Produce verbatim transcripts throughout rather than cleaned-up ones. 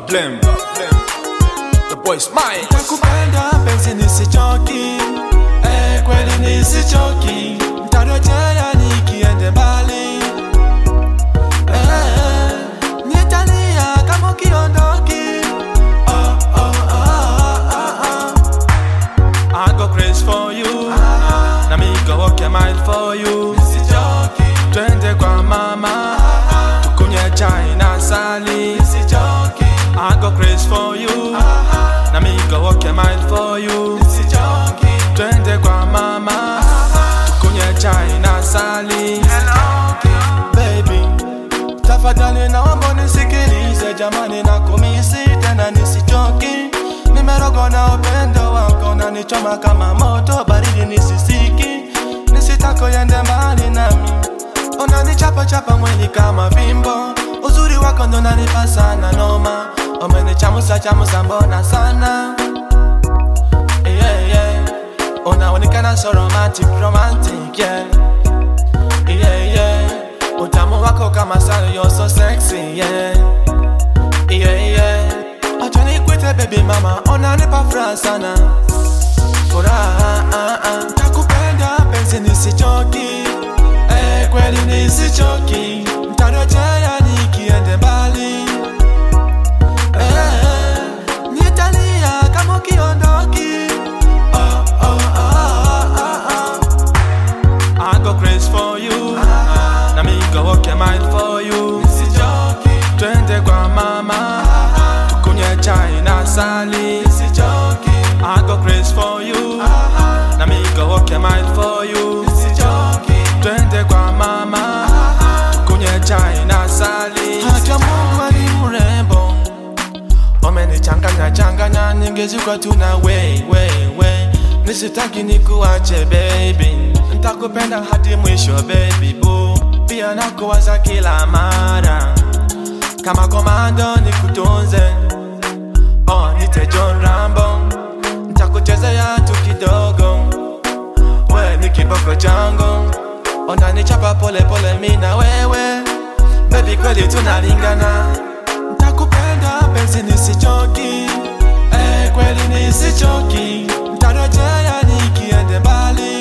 Problem. The boy smile. Nakupenda penzi nisichoki, eh kweli nisichoki. Nitarejea nikiende mbali, eh nitalia kama ukiondoki. Oh oh oh oh oh. I go crazy for you, na mi go walk a mile for you. Nisichoki, twende kwa mama, tukunywe chai na sali. Nisichoki, I go crazy for you, na mi go walk a mile for you. Nisichoki, twende kwa mama, tukunywe chai na sali. Baby, tafadhali naomba nisikilize jamani, na kumisi tena nisichoki. Nimerogo na upendo wako na nichoma kama moto baridi nisisiki. Nisitako yende mbali nami, unanichapa chapa mwili kama bimbo. Uzuri wako ndo nanipa sana noma, umenichamusa chamusa mbona sana. Yeah yeah, unaonekana so romantic romantic yeah. Yeah yeah, utamu wako kama sana, you're so sexy yeah. Yeah yeah, acha nikuite baby mama, unanipa furaha sana. Furaha ah ah, nakupenda penzi nisichoki, eh kweli nisichoki. Nitarejea nikiende mbali, eh nitalia kama ukiondoki. Oh oh oh oh oh. I go crazy for you, na mi go walk a mile for you. Nisichoki, twende kwa mama, tukunywe chai na sali. Nisichoki, I go crazy for you, na mi go walk a mile for you. Nisichoki, twende kwa mama, tukunywe chai na sali. Hata Mungu ali mrembo, umenichanganya changanya, ningezikwa tu na we we we. Nisitaki nikuache baby, nitakupenda hadi mwisho baby boo. Pia nakuwaza kila mara, kama komando nikutunze. Oh nite John Rambo, nitakuchezea tu kidogo, we ni kiboko changu. Unanichapa pole pole mimi na wewe, baby kweli tunalingana. Nitakupenda penzi nisichoki, eh kweli nisichoki. Nitarejea nikiende mbali,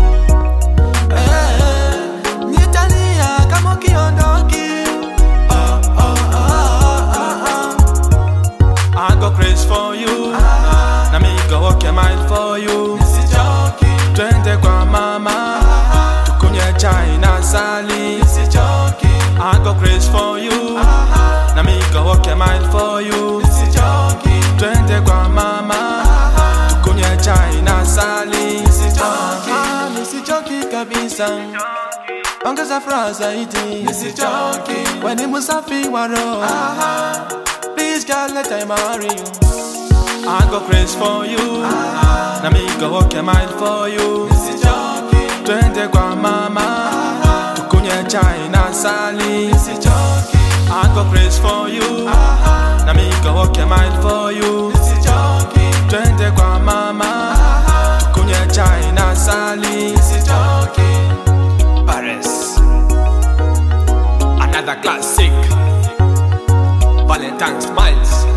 eh nitalia kama ukiondoki. Oh oh oh oh oh. I go crazy for you, na mi go walk a mile for you. Nisichoki, twende kwa mama, tukunywe chai na sali. Nisichoki, I go crazy for you, na mi go walk a mile for you. Nisichoki, twende kwa mama, tukunywe chai na sali. Nisichoki, nisichoki kabisa, ongeza furaha zaidi. Nisichoki, we ni musafi wa roho. Please God let I marry you. I go crazy for you, na mi go walk a mile for you. Nisichoki, twende kwa mama, tukunywe chai na sali. Nisichoki, I go crazy for you, na mi go walk a mile for you. Nisichoki, twende kwa mama, tukunywe chai na sali. Nisichoki. Paris. Another classic. Valentine Smiles.